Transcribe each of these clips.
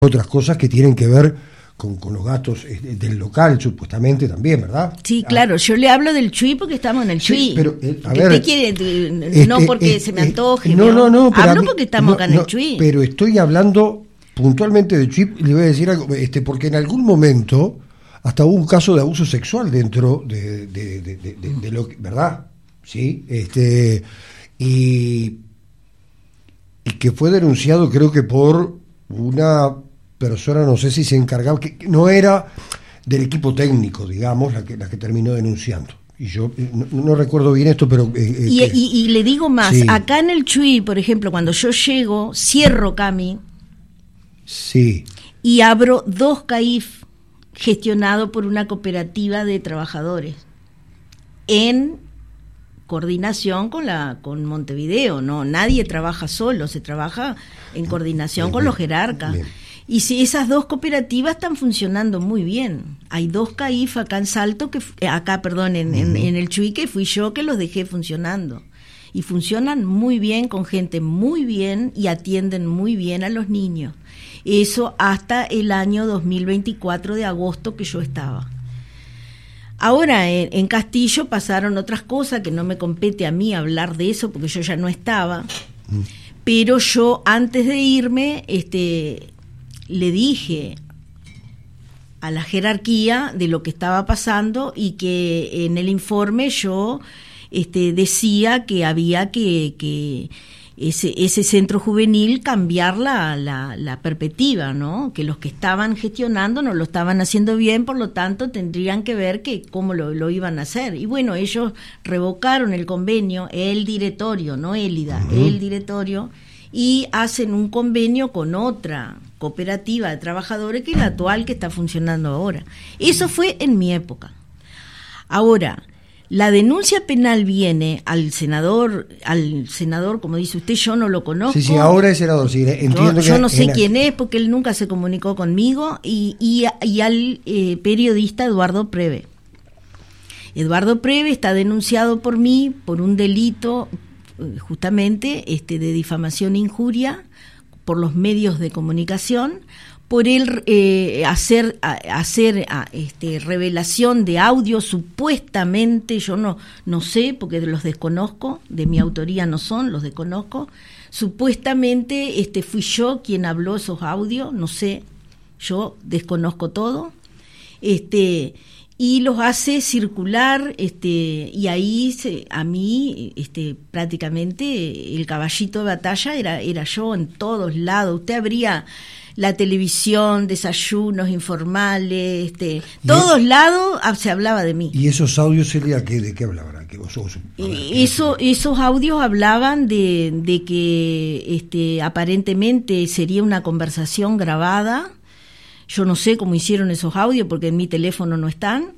otras cosas que tienen que ver con los gastos del local, supuestamente también, ¿verdad? Sí, claro, yo le hablo del Chuy porque estamos en el Chuy. Sí, pero, a ver, usted quiere, no porque se me antoje. No, pero hablo porque estamos acá en el Chuy. Pero estoy hablando puntualmente de Chuy, le voy a decir algo, porque en algún momento hasta hubo un caso de abuso sexual dentro de lo que, ¿verdad? Sí, y que fue denunciado, creo que por una persona, no sé si se encargaba, que no era del equipo técnico, digamos, la que terminó denunciando. Y yo no recuerdo bien esto, pero... y le digo más, sí. Acá en el Chuy, por ejemplo, cuando yo llego, cierro Cami, sí, y abro 2 CAIF gestionado por una cooperativa de trabajadores, en coordinación con Montevideo, no, nadie trabaja solo, se trabaja en coordinación bien, con los jerarcas. Bien. Y si esas 2 cooperativas están funcionando muy bien. Hay 2 CAIF acá en Salto, en el Chuy, que fui yo que los dejé funcionando. Y funcionan muy bien, con gente muy bien, y atienden muy bien a los niños. Eso hasta el año 2024 de agosto que yo estaba. Ahora en Castillo pasaron otras cosas que no me compete a mí hablar de eso porque yo ya no estaba. Pero yo antes de irme le dije a la jerarquía de lo que estaba pasando y que en el informe yo decía que había que ese centro juvenil cambiar la perspectiva, ¿no? Que los que estaban gestionando no lo estaban haciendo bien, por lo tanto tendrían que ver que cómo lo iban a hacer. Y bueno, ellos revocaron el convenio, el directorio, no Élida, el directorio, y hacen un convenio con otra cooperativa de trabajadores que es la actual que está funcionando ahora. Eso fue en mi época. Ahora, la denuncia penal viene al senador, como dice usted, yo no lo conozco. Sí, ahora es senador, sí, entiendo yo no sé quién es porque él nunca se comunicó conmigo, y al periodista Eduardo Preve. Eduardo Preve está denunciado por mí por un delito justamente de difamación e injuria por los medios de comunicación, por él hacer revelación de audio supuestamente, yo no sé porque los desconozco, de mi autoría no son, los desconozco, supuestamente fui yo quien habló esos audios, no sé, yo desconozco todo, y los hace circular, y ahí a mí prácticamente el caballito de batalla era yo en todos lados. Usted abría la televisión, desayunos informales, todos lados se hablaba de mí. ¿Y esos audios, Celia, de qué hablaban? Esos audios hablaban de que aparentemente sería una conversación grabada. Yo no sé cómo hicieron esos audios porque en mi teléfono no están.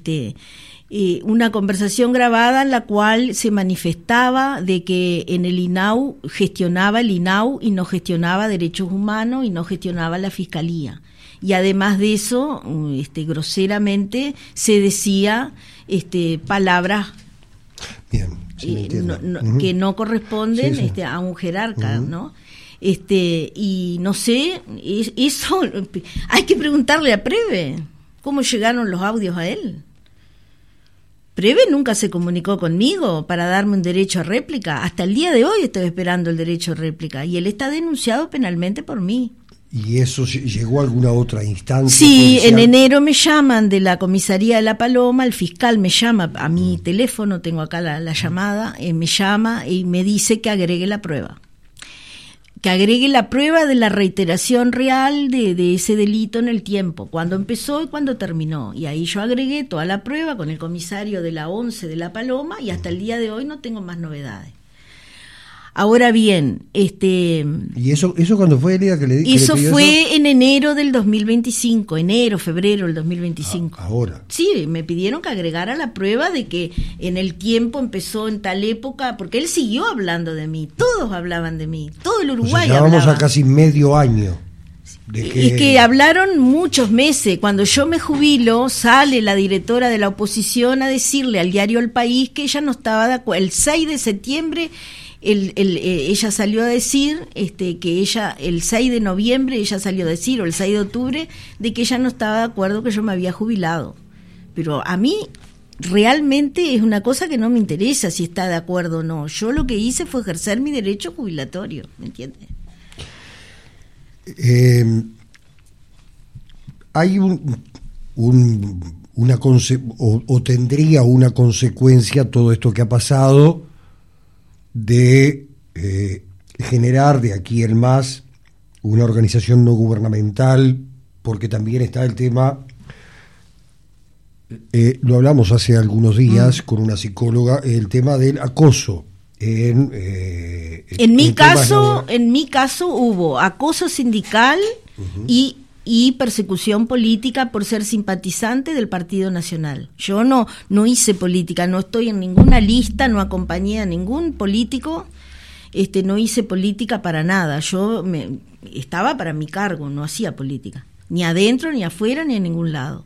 Una conversación grabada en la cual se manifestaba de que en el INAU gestionaba el INAU y no gestionaba derechos humanos y no gestionaba la fiscalía. Y además de eso, groseramente se decía palabras bien, sí, que no corresponden sí. A un jerarca, ¿no? Y no sé, eso hay que preguntarle a Preve cómo llegaron los audios a él. Preve nunca se comunicó conmigo para darme un derecho a réplica. Hasta el día de hoy estoy esperando el derecho a réplica y él está denunciado penalmente por mí. ¿Y eso llegó a alguna otra instancia? Sí, policial? En enero me llaman de la comisaría de La Paloma, el fiscal me llama a mi teléfono, tengo acá la llamada, me llama y me dice que agregue la prueba. Que agregue la prueba de la reiteración real de ese delito en el tiempo, cuándo empezó y cuándo terminó. Y ahí yo agregué toda la prueba con el comisario de la 11 de La Paloma y hasta el día de hoy no tengo más novedades. Ahora bien, ¿Y eso cuándo fue, Elida, que le dije? Eso fue en enero del 2025, febrero del 2025. Ahora. Sí, me pidieron que agregara la prueba de que en el tiempo empezó en tal época, porque él siguió hablando de mí, todos hablaban de mí, todo el Uruguay ya vamos hablaba. a casi medio año. Es que hablaron muchos meses. Cuando yo me jubilo, sale la directora de la oposición a decirle al diario El País que ella no estaba de acuerdo. El 6 de septiembre ella salió a decir que ella, el 6 de noviembre, ella salió a decir, o el 6 de octubre, de que ella no estaba de acuerdo que yo me había jubilado. Pero a mí realmente es una cosa que no me interesa si está de acuerdo o no. Yo lo que hice fue ejercer mi derecho jubilatorio, ¿me entiendes? Hay tendría una consecuencia todo esto que ha pasado de generar de aquí en más una organización no gubernamental, porque también está el tema, lo hablamos hace algunos días con una psicóloga, el tema del acoso. En mi caso hubo acoso sindical y persecución política por ser simpatizante del Partido Nacional. Yo no hice política, no estoy en ninguna lista, no acompañé a ningún político, no hice política para nada. Yo estaba para mi cargo, no hacía política, ni adentro, ni afuera, ni en ningún lado.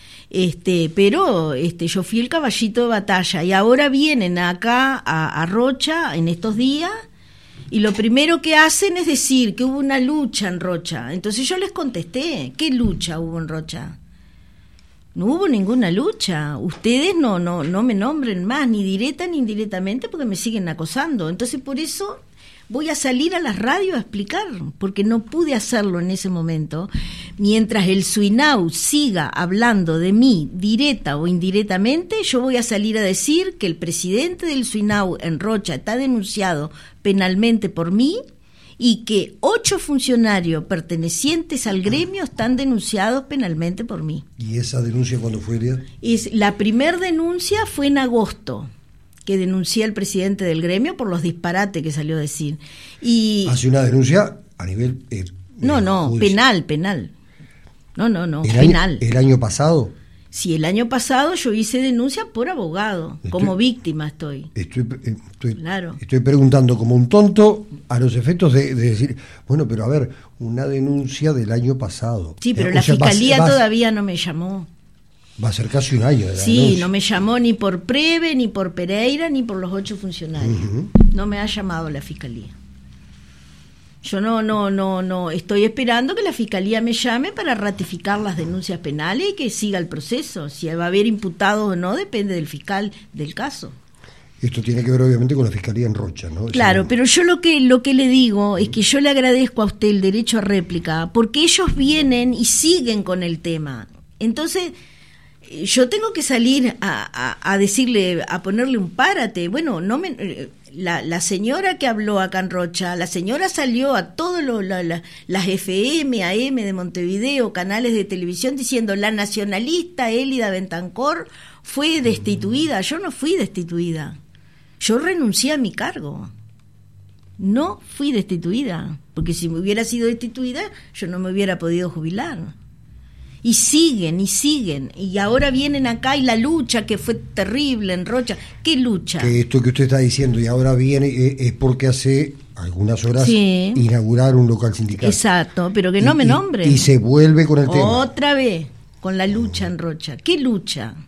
Pero yo fui el caballito de batalla y ahora vienen acá a Rocha en estos días y lo primero que hacen es decir que hubo una lucha en Rocha. Entonces yo les contesté, ¿qué lucha hubo en Rocha? No hubo ninguna lucha. Ustedes no me nombren más, ni directa ni indirectamente, porque me siguen acosando. Entonces por eso voy a salir a las radios a explicar, porque no pude hacerlo en ese momento. Mientras el Suinau siga hablando de mí, directa o indirectamente, yo voy a salir a decir que el presidente del Suinau en Rocha está denunciado penalmente por mí y que 8 funcionarios pertenecientes al gremio están denunciados penalmente por mí. ¿Y esa denuncia cuándo fue, Elías? La primer denuncia fue en agosto, que denuncié al presidente del gremio por los disparates que salió a decir. Y ¿hace una denuncia a nivel judicial? penal. No, penal. ¿El año pasado? Sí, el año pasado yo hice denuncia por abogado, como víctima estoy. Estoy preguntando como un tonto a los efectos de decir, bueno, pero a ver, una denuncia del año pasado. Sí, pero la fiscalía todavía no me llamó. Va a ser casi un año de la Sí, denuncia. no me llamó ni por Preve, ni por Pereira, ni por los 8 funcionarios. No me ha llamado la fiscalía. Yo no estoy esperando que la fiscalía me llame para ratificar las denuncias penales y que siga el proceso. Si va a haber imputados o no depende del fiscal del caso. Esto tiene que ver obviamente con la fiscalía en Rocha, ¿no? Claro, pero yo lo que le digo es que yo le agradezco a usted el derecho a réplica porque ellos vienen y siguen con el tema. Entonces yo tengo que salir a decirle, a ponerle un párate. Bueno, la señora que habló acá en Rocha, la señora salió a todas las FM, AM de Montevideo, canales de televisión, diciendo la nacionalista Elida Bentancor fue destituida. Yo no fui destituida. Yo renuncié a mi cargo. No fui destituida, porque si me hubiera sido destituida, yo no me hubiera podido jubilar. Y siguen, y ahora vienen acá y la lucha que fue terrible en Rocha. ¿Qué lucha? Que esto que usted está diciendo y ahora viene es porque hace algunas horas inauguraron un local sindical. Exacto, pero que no me nombren. Y se vuelve con el tema. Otra vez, con la lucha en Rocha. ¿Qué lucha?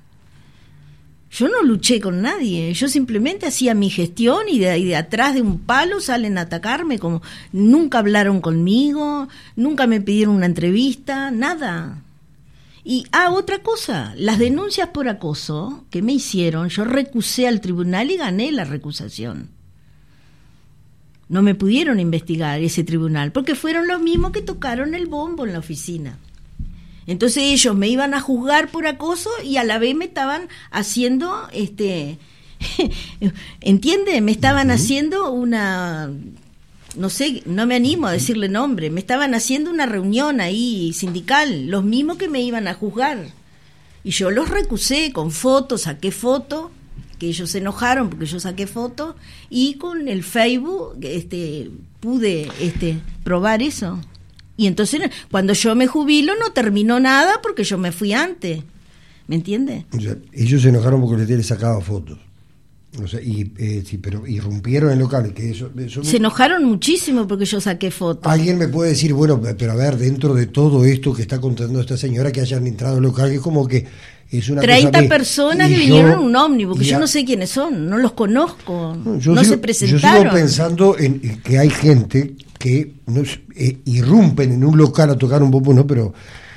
Yo no luché con nadie, yo simplemente hacía mi gestión y de atrás de un palo salen a atacarme, como nunca hablaron conmigo, nunca me pidieron una entrevista, nada. Y, otra cosa, las denuncias por acoso que me hicieron, yo recusé al tribunal y gané la recusación. No me pudieron investigar ese tribunal, porque fueron los mismos que tocaron el bombo en la oficina. Entonces ellos me iban a juzgar por acoso y a la vez me estaban haciendo, ¿entiende? Me estaban haciendo una... No sé, no me animo a decirle nombre, me estaban haciendo una reunión ahí sindical, los mismos que me iban a juzgar. Y yo los recusé con fotos, saqué fotos, que ellos se enojaron porque yo saqué fotos, y con el Facebook pude probar eso. Y entonces, cuando yo me jubilo, no terminó nada porque yo me fui antes. ¿Me entiende? O sea, ellos se enojaron porque les sacaba fotos. O sea, pero irrumpieron el local. Que eso se enojaron muchísimo porque yo saqué fotos. Alguien me puede decir, bueno, pero a ver, dentro de todo esto que está contando esta señora, que hayan entrado al local, es como que es una 30 cosa personas que vinieron en un ómnibus, que yo no sé quiénes son, no los conozco, se presentaron. Yo sigo pensando en que hay gente que irrumpen en un local a tocar un bombo, no, pero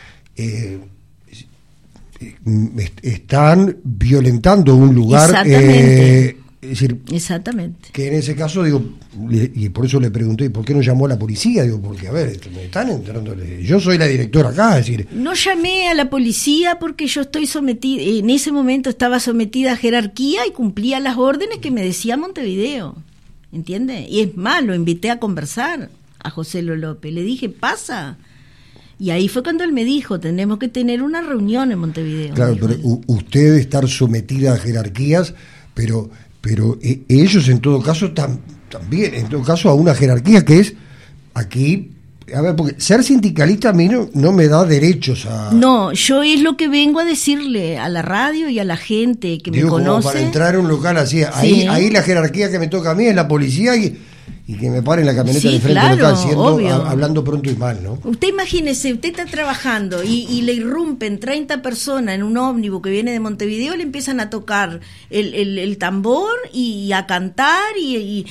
están violentando un lugar. Exactamente. Es decir, exactamente. Que en ese caso, digo, y por eso le pregunté, ¿por qué no llamó a la policía? Digo, porque, a ver, me están entrando. Yo soy la directora acá, es decir. No llamé a la policía porque yo estoy sometida, en ese momento estaba sometida a jerarquía y cumplía las órdenes que me decía Montevideo, ¿entiende? Y es más, lo invité a conversar a José López, le dije, pasa. Y ahí fue cuando él me dijo, tenemos que tener una reunión en Montevideo. Claro, pero usted debe estar sometida a jerarquías, pero ellos en todo caso también, en todo caso a una jerarquía que es aquí, a ver, porque ser sindicalista a mí no me da derechos a... No, yo es lo que vengo a decirle a la radio y a la gente que me conoce. Como para entrar a un local así, sí. ahí la jerarquía que me toca a mí es la policía y que me paren la camioneta sí, de frente claro, local, hablando pronto y mal, ¿no? Usted imagínese, usted está trabajando y le irrumpen 30 personas en un ómnibus que viene de Montevideo, le empiezan a tocar el tambor y a cantar y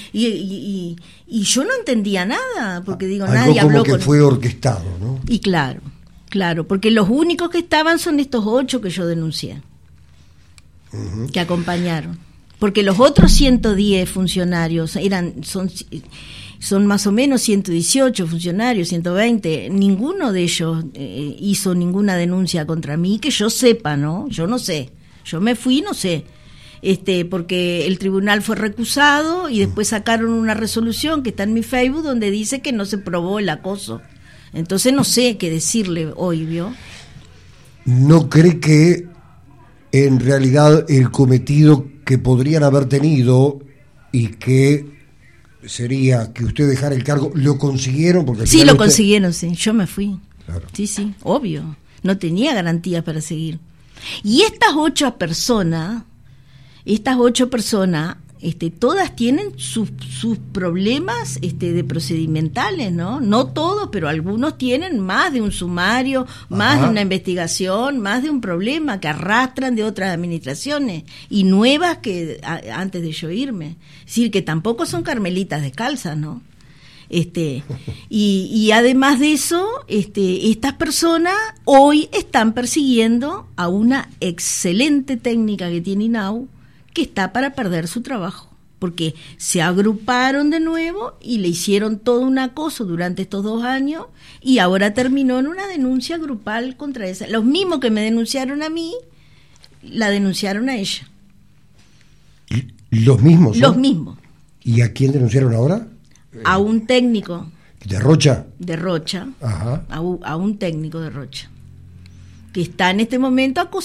yo no entendía nada, porque digo, algo nadie habló como que fue orquestado, ¿no? Y claro, porque los únicos que estaban son estos 8 que yo denuncié, que acompañaron. Porque los otros 110 funcionarios son más o menos 118 funcionarios, 120, ninguno de ellos hizo ninguna denuncia contra mí, que yo sepa, ¿no? Yo no sé, yo me fui, no sé, porque el tribunal fue recusado y después sacaron una resolución que está en mi Facebook donde dice que no se probó el acoso. Entonces no sé qué decirle hoy, ¿vio? ¿No cree que en realidad el cometido que podrían haber tenido y que sería que usted dejara el cargo, lo consiguieron? Porque sí, lo consiguieron, sí, yo me fui. Claro. Sí, obvio, no tenía garantías para seguir. Y estas 8 personas, todas tienen sus problemas de procedimentales, ¿no? No todos, pero algunos tienen más de un sumario, más de una investigación, más de un problema que arrastran de otras administraciones y nuevas que antes de yo irme. Es decir, que tampoco son carmelitas descalzas, ¿no? Y además de eso, estas personas hoy están persiguiendo a una excelente técnica que tiene INAU, que está para perder su trabajo, porque se agruparon de nuevo y le hicieron todo un acoso durante estos 2 años y ahora terminó en una denuncia grupal contra esa. Los mismos que me denunciaron a mí, la denunciaron a ella. ¿Los mismos? Los mismos. ¿Y a quién denunciaron ahora? A un técnico. ¿De Rocha? De Rocha. Ajá. A un técnico de Rocha, que está en este momento acosando